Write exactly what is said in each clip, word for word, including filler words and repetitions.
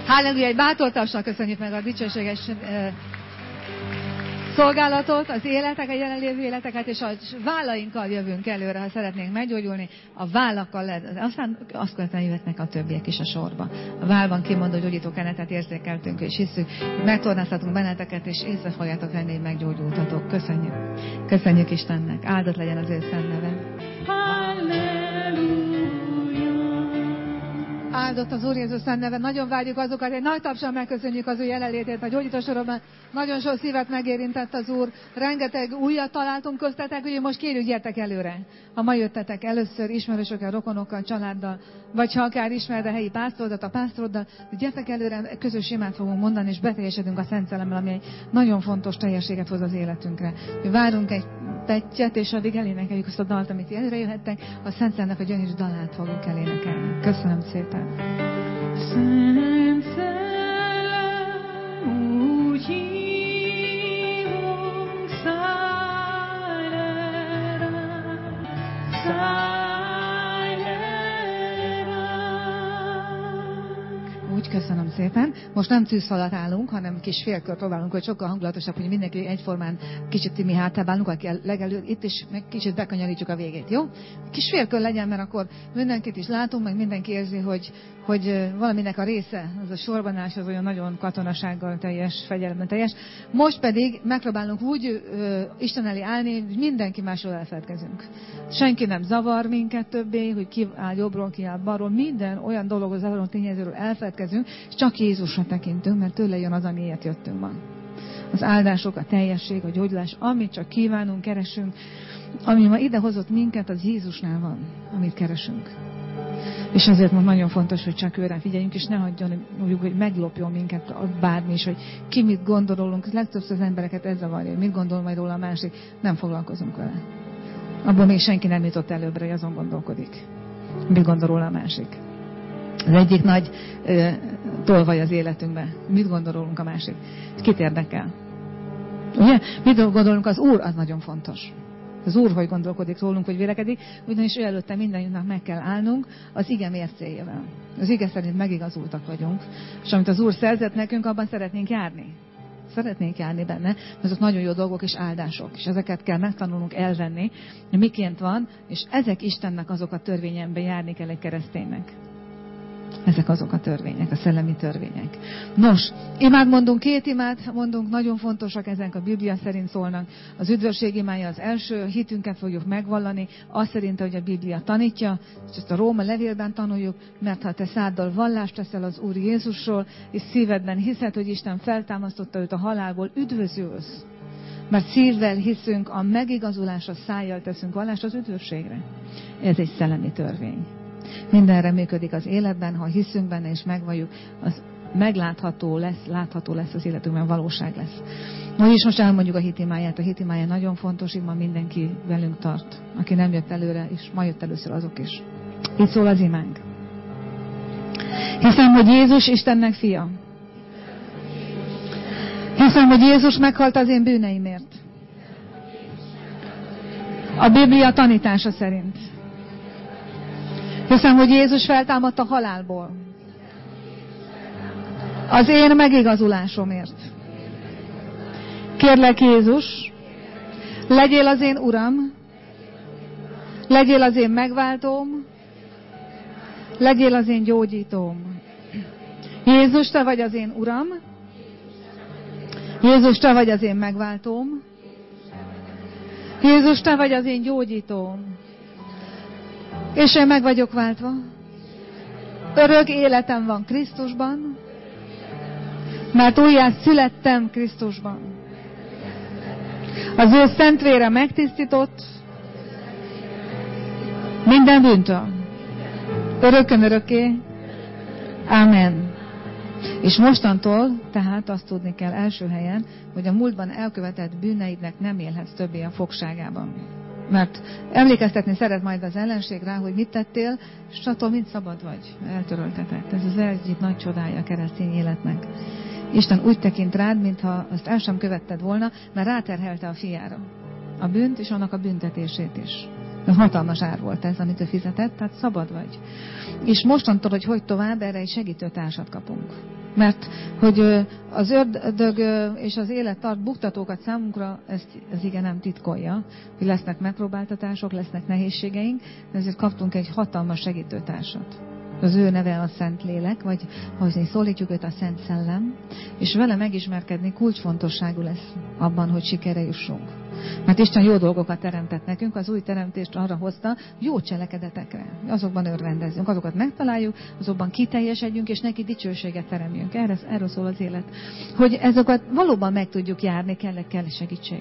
Halleluja, egy bátortassal köszönjük meg a dicsőséges szolgálatot, az életek, a jelenlévő életeket, és a vállainkkal jövünk előre, ha szeretnénk meggyógyulni, a vállakkal lehet. Aztán azt követően jöhetnek a többiek is a sorba. A vállban kimondó gyógyító kenetet érzékeltünk, és hiszük, hogy megtornáztatunk benneteket, és észre fogjátok venni, hogy meggyógyultatok. Köszönjük. Köszönjük Istennek. Áldott legyen az ő szent neve. Áldott az Úr Jézus szent neve. Nagyon várjuk azokat, egy nagy tapsal megköszönjük az ő jelenlétét. A gyógyítósorban nagyon sok szívet megérintett az Úr. Rengeteg újat találtunk köztetek, úgyhogy most kérjük, gyertek előre. Ha ma jöttetek először ismerősökkel, rokonokkal, családdal, vagy ha akár ismered a helyi pásztorodat, a pásztoroddal, gyertek előre, közös imát fogunk mondani, és beteljesedünk a Szent Szellemmel, ami egy nagyon fontos teljességet hoz az életünkre. Várunk egy pettyet, és addig elénekeljük azt a dalt, amit előre jöhettek, a Szent Szellemnek a gyönyörű dalát fogunk elénekelni. Köszönöm szépen. Szent Szellem, úgy hívunk, szállj le ránk, szállj le ránk. Úgy köszönöm szépen. Most nem tűzfalat állunk, hanem kis félkör próbálunk, hogy sokkal hangulatosabb, hogy mindenki egyformán kicsit mi hátább állunk, aki legelő itt is, meg kicsit bekanyarítjuk a végét, jó? Kis félkör legyen, mert akkor mindenkit is látunk, meg mindenki érzi, hogy, hogy valaminek a része, az a sorbanás, az olyan nagyon katonasággal teljes, fegyelemben teljes. Most pedig megpróbálunk úgy ö, Isten elé állni, hogy mindenki másról elfeledkezünk. Senki nem zavar minket többé, hogy ki áll jobbról, ki áll balról, minden olyan dolog, az azon tényezőről elfeledkezünk, és csak Jézusra tekintünk, mert tőle jön az, amiért jöttünk ma. Az áldások, a teljesség, a gyógyulás, amit csak kívánunk, keresünk, ami ma ide hozott minket, az Jézusnál van, amit keresünk. És ezért most nagyon fontos, hogy csak őre figyeljünk, és ne hagyjon, mondjuk, hogy meglopjon minket bármi is, hogy ki mit gondolunk. Legtöbbször az embereket ez zavarja, hogy mit gondol majd róla a másik, nem foglalkozunk vele. Abban még senki nem jutott előbbre, hogy azon gondolkodik. Mit gondol róla a másik. Az egyik nagy ö, tolvaj az életünkben. Mit gondol rólunk a másik? Kit érdekel? Ugye? Mit gondolunk az Úr? Az nagyon fontos. Az Úr, hogy gondolkodik rólunk, hogy vélekedik, ugyanis ő előtte mindannyiunknak meg kell állnunk az ige mércéjével. Az ige szerint megigazultak vagyunk, és amit az Úr szerzett nekünk, abban szeretnénk járni. Szeretnénk járni benne, mert azok nagyon jó dolgok és áldások, és ezeket kell megtanulnunk elvenni, hogy miként van, és ezek Istennek azok a törvényemben járni kell egy kereszténynek. Ezek azok a törvények, a szellemi törvények. Nos, imád mondunk, két imát mondunk, nagyon fontosak, ezek a Biblia szerint szólnak. Az üdvösség imája az első, hitünket fogjuk megvallani, azt szerint, hogy a Biblia tanítja, és ezt a Róma levélben tanuljuk, mert ha te száddal vallást teszel az Úr Jézusról, és szívedben hiszed, hogy Isten feltámasztotta őt a halálból, üdvözülsz. Mert szívvel hiszünk, a megigazulásra szájjal teszünk vallást az üdvösségre. Ez egy szellemi törvény. Mindenre működik az életben, ha hiszünk benne és megvalljuk, az meglátható lesz, látható lesz az életünkben, valóság lesz. Most is most elmondjuk a hitimáját. A hitimája nagyon fontos, így ma mindenki velünk tart. Aki nem jött előre, és ma jött először, azok is. Így szól az imánk. Hiszem, hogy Jézus Istennek fia. Hiszem, hogy Jézus meghalt az én bűneimért. A Biblia tanítása szerint. Hiszem, hogy Jézus feltámadt a halálból. Az én megigazulásomért. Kérlek Jézus, legyél az én Uram, legyél az én megváltóm, legyél az én gyógyítóm. Jézus, te vagy az én Uram, Jézus, te vagy az én megváltóm, Jézus, te vagy az én gyógyítóm. És én meg vagyok váltva. Örök életem van Krisztusban, mert újjá születtem Krisztusban. Az ő szent vére megtisztított minden bűntől. Örökön örökké. Amen. És mostantól tehát azt tudni kell első helyen, hogy a múltban elkövetett bűneidnek nem élhetsz többé a fogságában. Mert emlékeztetni szeret majd az ellenség rá, hogy mit tettél, és attól mind szabad vagy, eltöröltetett. Ez az egyik nagy csodája a keresztény életnek. Isten úgy tekint rád, mintha azt el sem követted volna, mert ráterhelte a fiára a bűnt és annak a büntetését is. Hatalmas ár volt ez, amit ő fizetett, tehát szabad vagy. És mostantól, hogy hogy tovább, erre egy segítőtársat kapunk. Mert hogy az ördög és az élet tart buktatókat számunkra, ezt az igen nem titkolja, hogy lesznek megpróbáltatások, lesznek nehézségeink, ezért kaptunk egy hatalmas segítőtársat. Az ő neve a Szent Lélek, vagy ahogy szólítjuk őt, a Szent Szellem, és vele megismerkedni kulcsfontosságú lesz abban, hogy sikere jussunk. Mert Isten jó dolgokat teremtett nekünk, az új teremtést arra hozta, jó cselekedetekre. Azokban örvendezünk, azokat megtaláljuk, azokban kiteljesedjünk, és neki dicsőséget teremjünk. Erről, erről szól az élet. Hogy ezeket valóban meg tudjuk járni, kell, kell segítség.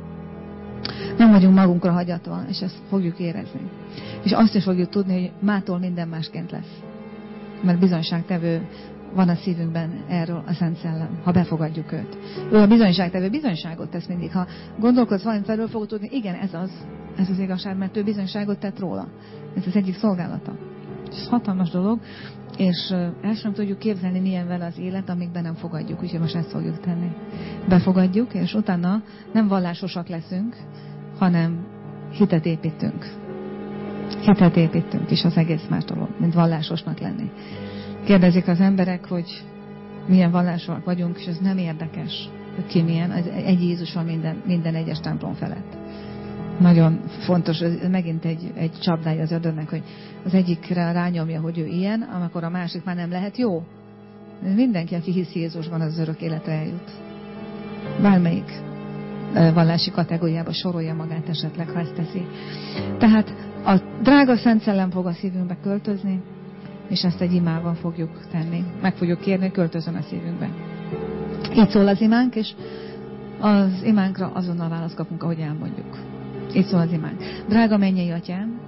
Nem vagyunk magunkra hagyatva, és ezt fogjuk érezni. És azt is fogjuk tudni, hogy mától minden másként lesz. Mert bizonyságtevő van a szívünkben erről a Szent Szellem, ha befogadjuk őt. Ő a bizonyságtevő bizonyságot tesz mindig. Ha gondolkodsz valamit felől, fogod tudni, igen, ez az, ez az igazság, mert ő bizonyságot tett róla. Ez az egyik szolgálata. Ez hatalmas dolog, és el sem tudjuk képzelni, milyen vele az élet, amíg be nem fogadjuk. Úgyhogy most ezt fogjuk tenni. Befogadjuk, és utána nem vallásosak leszünk, hanem hitet építünk. Hitet építünk, és az egész más dolog, mint vallásosnak lenni. Kérdezik az emberek, hogy milyen vallásosak vagyunk, és ez nem érdekes, hogy ki milyen. Ez egy Jézus van minden, minden egyes templom felett. Nagyon fontos, ez megint egy, egy csapdája az ördögnek, hogy az egyikre rányomja, hogy ő ilyen, amikor a másik már nem lehet jó. Mindenki, aki hisz Jézusban, az örök életre eljut. Bármelyik vallási kategóriába sorolja magát esetleg, ha ezt teszi. Tehát a drága Szent Szellem fog a szívünkbe költözni, és ezt egy imával fogjuk tenni. Meg fogjuk kérni, hogy költözön a szívünkbe. Így szól az imánk, és az imánkra azonnal választ kapunk, ahogy elmondjuk. Így szól az imánk. Drága mennyei Atyám,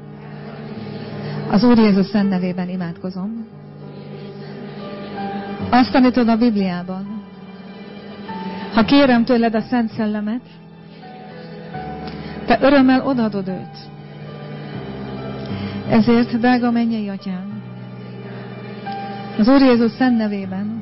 az Úr Jézus szent nevében imádkozom. Azt tanítod a Bibliában, ha kérem tőled a Szent Szellemet, te örömmel odaadod őt. Ezért, drága mennyei Atyám, az Úr Jézus szent nevében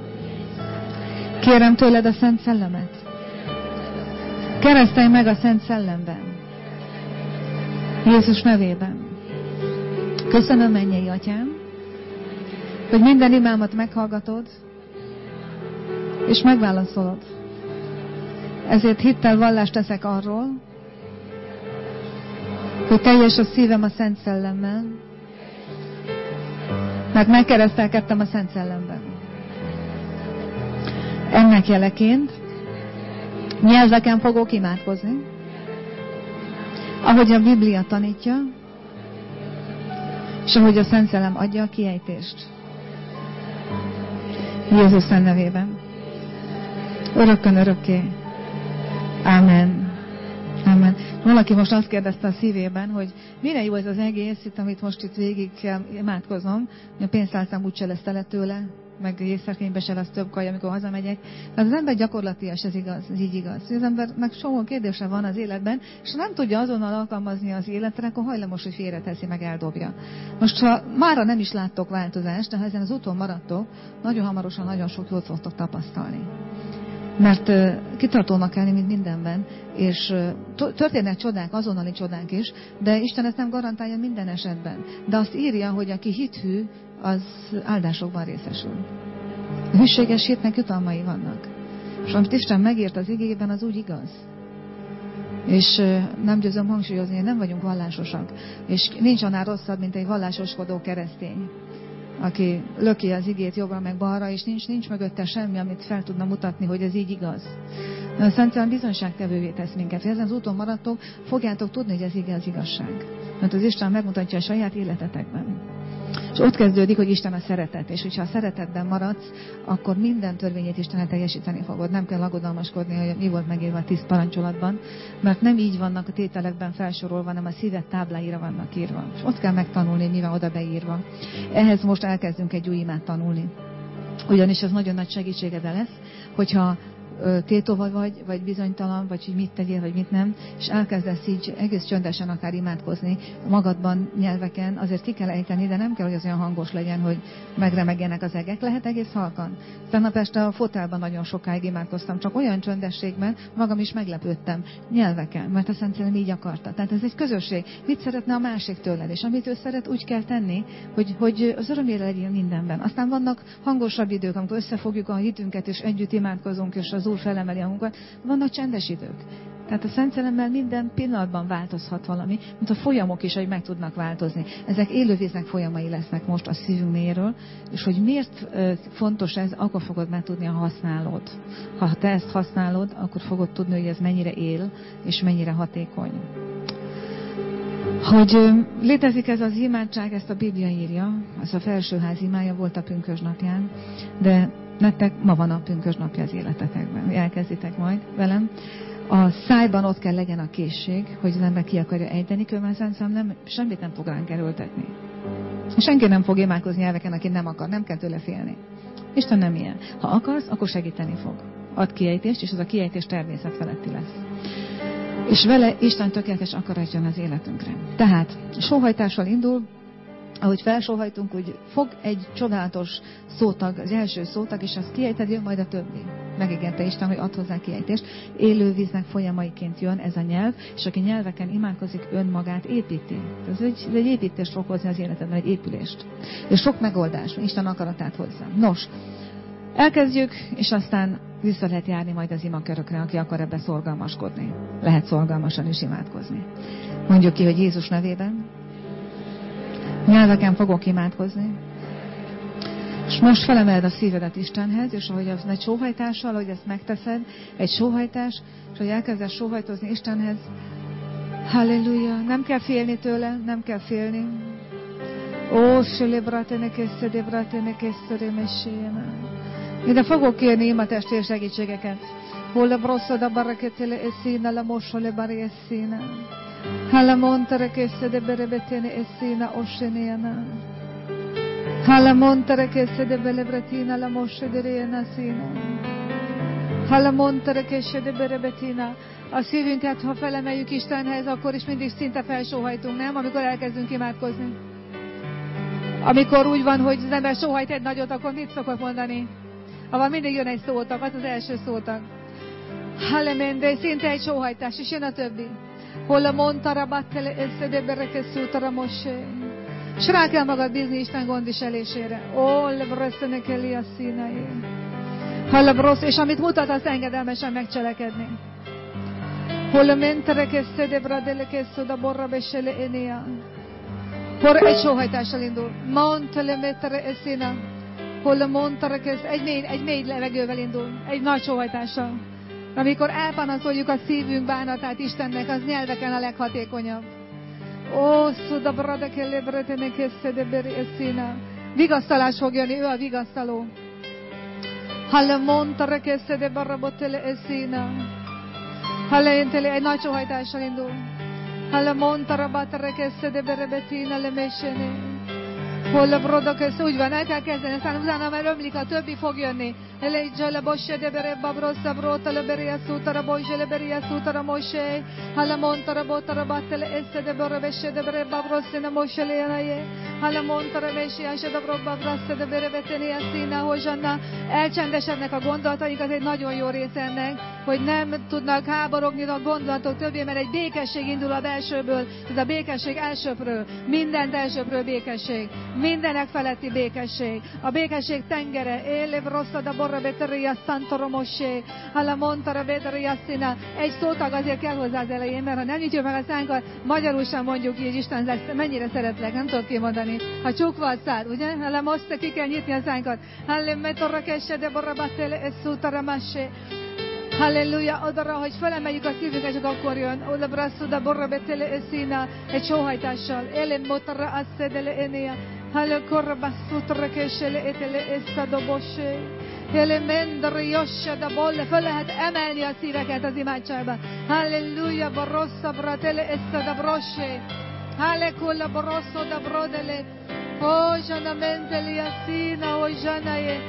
kérem tőled a Szent Szellemet. Keresztelj meg a Szent Szellemben. Jézus nevében. Köszönöm, mennyei Atyám, hogy minden imámat meghallgatod, és megválaszolod. Ezért hittel vallást teszek arról, hogy teljes a szívem a Szent Szellemmel, mert megkeresztelkedtem a Szent Szellemben. Ennek jeleként nyelveken fogok imádkozni, ahogy a Biblia tanítja, és ahogy a Szent Szellem adja a kiejtést. Jézus szent nevében. Örökkön örökké. Amen. Amen. Valaki most azt kérdezte a szívében, hogy mire jó ez az egész, itt, amit most itt végig kell imádkoznom, a pénztárcám úgyse lesz tele tőle, meg észszerkénybe se lesz több kaj, amikor hazamegyek. Tehát az ember gyakorlatilag ez igaz, ez így igaz. Az embernek soha kérdése van az életben, és ha nem tudja azonnal alkalmazni az életre, akkor hajlamos, hogy félreteszi, meg eldobja. Most, ha mára nem is láttok változást, de ha ezen az úton maradtok, nagyon hamarosan nagyon sok jót fogtok tapasztalni. Mert uh, kitartónak kell mint mindenben, és uh, történnek csodák, azonnali csodák is, de Isten ezt nem garantálja minden esetben. De azt írja, hogy aki hithű, az áldásokban részesül. A hűséges hitnek jutalmai vannak. És amit Isten megírt az igében, az úgy igaz. És uh, nem győzöm hangsúlyozni, hogy nem vagyunk vallásosak. És nincs annál rosszabb, mint egy vallásoskodó keresztény, aki löki az igét jobbra meg balra, és nincs, nincs mögötte semmi, amit fel tudna mutatni, hogy ez így igaz. A Szent Szellem bizonyságtevővé tesz minket. Ha ezen az úton maradtok, fogjátok tudni, hogy ez ige az igazság. Mert az Isten megmutatja a saját életetekben. És ott kezdődik, hogy Isten a szeretet. És hogyha a szeretetben maradsz, akkor minden törvényét Istenet teljesíteni fogod. Nem kell aggodalmaskodni, hogy mi volt megírva a tíz parancsolatban, mert nem így vannak a tételekben felsorolva, hanem a szíved tábláira vannak írva. És ott kell megtanulni, hogy mi van oda beírva. Ehhez most elkezdünk egy új imát tanulni. Ugyanis ez nagyon nagy segítséged lesz, hogyha tétova vagy, vagy bizonytalan, vagy hogy mit tegyél, vagy mit nem, és elkezdesz így egész csöndesen akár imádkozni magadban, nyelveken, azért ki kell ejteni, de nem kell, hogy az olyan hangos legyen, hogy megremegjenek az egek, lehet egész halkan. Tegnap este a fotelben nagyon sokáig imádkoztam, csak olyan csöndességben, magam is meglepődtem, nyelveken, mert a Szent Szellem így akarta. Tehát ez egy közösség. Mit szeretne a másik tőled, és amit ő szeret, úgy kell tenni, hogy, hogy az örömére legyen mindenben. Aztán vannak hangosabb idők, amikor összefogjuk a hitünket, és együtt imádkozunk, és az Úr felemeli a munkat. Vannak csendes idők. Tehát a Szent Szellemmel minden pillanatban változhat valami, mint a folyamok is, hogy meg tudnak változni. Ezek élővíznek folyamai lesznek most a szívünk mélyéről, és hogy miért fontos ez, akkor fogod már tudni, ha használod. Ha te ezt használod, akkor fogod tudni, hogy ez mennyire él, és mennyire hatékony. Hogy létezik ez az imádság, ezt a Biblia írja, ez a felsőház imája volt a pünkösdnapján, de nektek ma van a pünkösdnapja az életetekben. Elkezditek majd velem. A szájban ott kell legyen a készség, hogy az ember ki akarja ejteni, különben nem, semmit nem fog ránk erőltetni. Senki nem fog imádkozni nyelveken, aki nem akar, nem kell tőle félni. Isten nem ilyen. Ha akarsz, akkor segíteni fog. Ad kiejtést, és az a kiejtés természetfeletti lesz. És vele Isten tökéletes akarat jön az életünkre. Tehát sóhajtással indul, ahogy felsóhajtunk, úgy fog egy csodálatos szótag, az első szótag, és azt kiejted, jön majd a többi. Megígérte Isten, hogy ad hozzá kiejtést. Élő víznek folyamaiként jön ez a nyelv, és aki nyelveken imádkozik, önmagát építi. Ez egy, ez egy építést fog hozni az életedben, egy épülést. És sok megoldás, Isten akaratát hozzá. Nos, elkezdjük, és aztán vissza lehet járni majd az imakörökre, aki akar ebbe szorgalmaskodni. Lehet szorgalmasan is imádkozni. Mondjuk ki, hogy Jézus nevében. Nyelveken fogok imádkozni. És most felemeled a szívedet Istenhez, és ahogy az egy sóhajtással, ahogy ezt megteszed, egy sóhajtás, és hogy elkezdesz sóhajtozni Istenhez, halleluja, nem kell félni tőle, nem kell félni. Ó, sölébratene készede, bratene készede, meséjene. Ide fogok kérni ima testvér segítségeket. Hol a brosszod a baraketele eszína, la mosole bari eszína. Halamontare készede, berebetene eszína, osenéna. Halamontare készede, belebretina, la mosedere szína. Halamontare készede, berebetina. A szívünket, ha felemeljük Istenhez, akkor is mindig szinte felsóhajtunk, nem? Amikor elkezdünk imádkozni. Amikor úgy van, hogy az ember sóhajt egy nagyot, akkor mit szokott mondani? Avval mindig jön egy szótag, az az első szótag. Halemende, szinte egy sóhajtás, és jön a többi. Hol a montara battele összede berekeszútara mosé. És rá kell magad bízni Isten gondviselésére. Ó, lebrösszenek eli a színai. Hol a brossz, és amit mutat, azt engedelmesen megcselekedni. Hol a mentere kezdede bradele kezdoda borra besele enia. Hol egy sóhajtással indul. Montele metere eszina. Hol a montara kezd, egy mély, egy mély levegővel indul. Egy nagy sóhajtással. Amikor elpanaszoljuk a szívünk bánatát Istennek, az nyelveken a leghatékonyabb. Ó, szuda bradeke lebretene kezdede beri eszina. Vigasztalás fog jönni, ő a vigasztaló. Halla montara kezdede barrabotele eszina. Halla entele, egy nagy sóhajtással indul. Halla montara batare kezdede berebetina lemesene. Hol a brodok, ez úgy van, el kell kezdeni, aztán utána már ömlik, a többi fog jönni. Elejtsel le bosse de bere babrossa brota le beria szútara bosse le beria szútara mosé. Hala montara botara battele esse de bere besse de bere babrossa ne mosé le jenaje. Hala montara mesi ase de bro babrossa de bere beteni a szína hozsanna. Elcsendesednek a gondolataink, az egy nagyon jó része ennek, hogy nem tudnak háborogni a gondolatok többé, mert egy békesség indul a belsőből. Ez a békesség elsőbről, mindent elsőbről békesség. Mindenek feletti békesség. A békesség tengere. Élev rosszad a borra beteria szantoro mosé. Hala montara beteria szína. Egy szótag azért kell hozzá az elején, mert ha nem nyitjuk meg a szánkat, magyarul sem mondjuk így, Isten lesz, mennyire szeretlek, nem tudok kimondani. Ha csukva a szád, ugye? Hala most ki kell nyitni a szánkat. Hala metorra kesse de borra batele e szútara masé. Halleluja, odara, hogy felemeljük a szívünket, csak akkor jön. Oda brasszuda borra betele e szína. Egy sóhajtással. Ele motorra asszedele enia. Halle korra basszutra kesele etele essa dobosé. Ele mendere jossa da bolle. Föl lehet emelni a szíveket az imádságban. Halleluja, barossa bratele essa da brosé. Halle kulla barosso da brodele. Hozsana menteli a szína, hozsana je.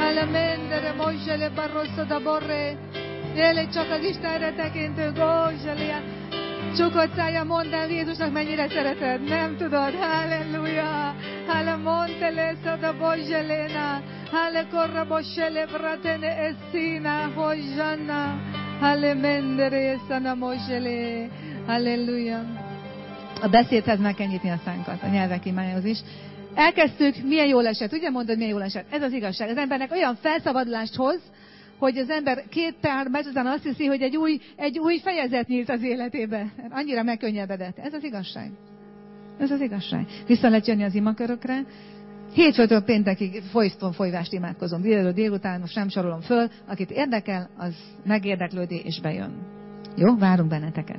Alamendere mojjele barrossa da borre. Éle csak az Istenre tekintő gózsalia. Csukott szája, mondd el Jézusnak mennyire szereted. Nem tudod. Halleluja. Hale monte lesa da bojjelena. Hale korra bojjele bratene essina hojjanna. Hale mendere eszana mojjele. Halleluja. A beszédhez meg kell nyitni a szánkat, a nyelvek imájához is. Elkezdtük, milyen jól esett. Ugye mondod, milyen jól esett? Ez az igazság. Az embernek olyan felszabadulást hoz, hogy az ember két pár meccs után azt hiszi, hogy egy új, egy új fejezet nyílt az életébe. Annyira megkönnyebbedett. Ez az igazság. Ez az igazság. Vissza lehet jönni az imakörökre. Hétfőtől péntekig folyton folyvást imádkozom. Délelőtt, délután, most nem sorolom föl. Akit érdekel, az megérdeklődi és bejön. Jó? Várunk benneteket.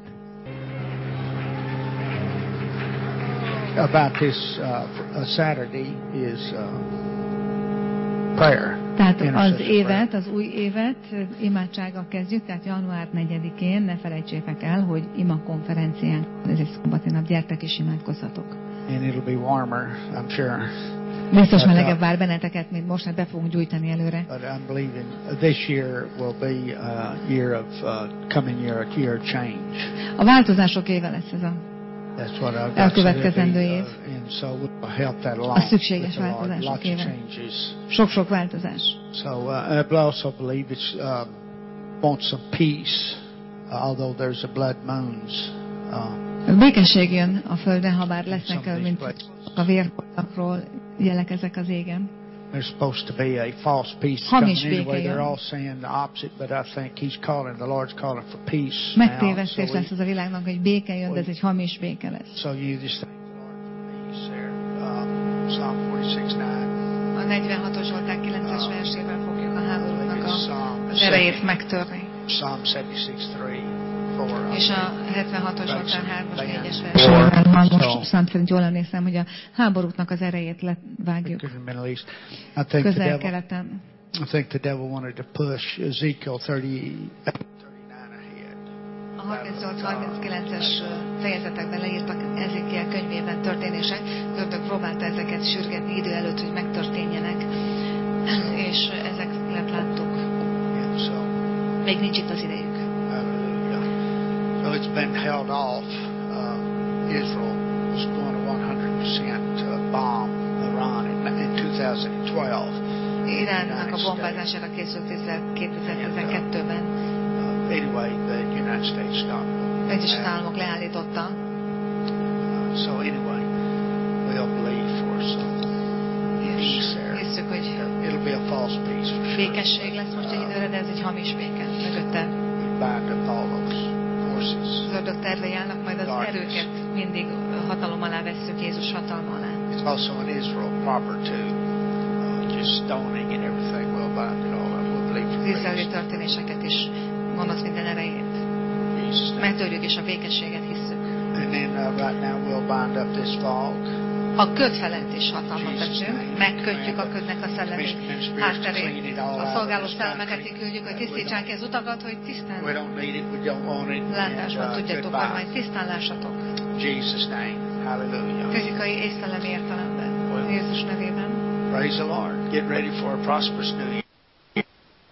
About this uh, Saturday is uh, prayer. Tehát az évet, az új évet imádsággal kezdjük, tehát január negyedikén ne felejtsétek el, hogy ima konferencián, ez egy szombati nap, gyertek és imádkozhatok. And it'll be warmer, I'm sure. Biztos melegebb vár benneteket, mint most, hát be fogunk gyújtani előre. But I'm believing this year will be a year of uh, coming year, a year of change. A változások éve lesz ez a elkövetkezendő év. A szükséges változások éve. Sok-sok változás. So uh, I also believe it's uh, want some peace, although there's a blood moons. Uh, Békesség jön a földre, ha bár lesznek, mint a vérholtakról jelek ezek az égen. There's supposed to be a false peace coming anyway. They're all saying the opposite, but I think He's calling, the Lord's calling for peace. Megtévesztés lesz az a világnak, hogy béke jön, de ez egy hamis béke lesz. So you just thank the Lord for peace there. Um, Psalm forty-six nine. A negyvenhatos Zsoltár kilences versével fogjuk a háborúnak az erejét megtörni. Psalm seventy-six three. És a hetvenhatos Zsoltár hármas négyes versével, ha most szám szerint jól emlékszem, hogy a háborúknak az erejét levágjuk. Közel-keleten. I think the devil wanted to push Ezekiel thirty-nine ahead. A harmincnyolc harminckilences fejezetekben leírtak Ezékiel könyvében történések. Ördög próbálta ezeket sürgetni idő előtt, hogy megtörténjenek. És ezeket láttuk. Még nincs itt az idejük. So it's been held off. Uh, Israel was going to one hundred percent uh, bomb Iran in, in twenty twelve. Iránnak a bombázására készült kétezer-tizenkettőben. Uh, anyway, the United States stopped. Egyesült Államok leállította. Uh, so anyway, we'll believe for some peace there. Hiszük, hogy it'll be a false peace for sure. Békesség lesz most egy időre, de ez egy hamis béke mögötte. Bind up all those. Az ördög tervei állnak, majd az erőket mindig hatalom alá vesszük, Jézus hatalma alá. It's also in Israel proper to uh, just stoning and everything. We'll bind it all up. We'll believe for peace. Izraeli történéseket is, gonosz minden erejét. Megtörjük és a békességet hisszük. And then uh, right now we'll bind up this fog. A köd felett is hatalmat veszünk, megkötjük a ködnek a szellemi hátterét. A szolgáló szellemeket kiküldjük, hogy tisztítsák az utakat, hogy tisztán látásban tudjatok kormány, tisztán lássatok. Fizikai és szellemi értelemben. Jézus nevében. Praise the Lord. Get ready for a prosperous new year.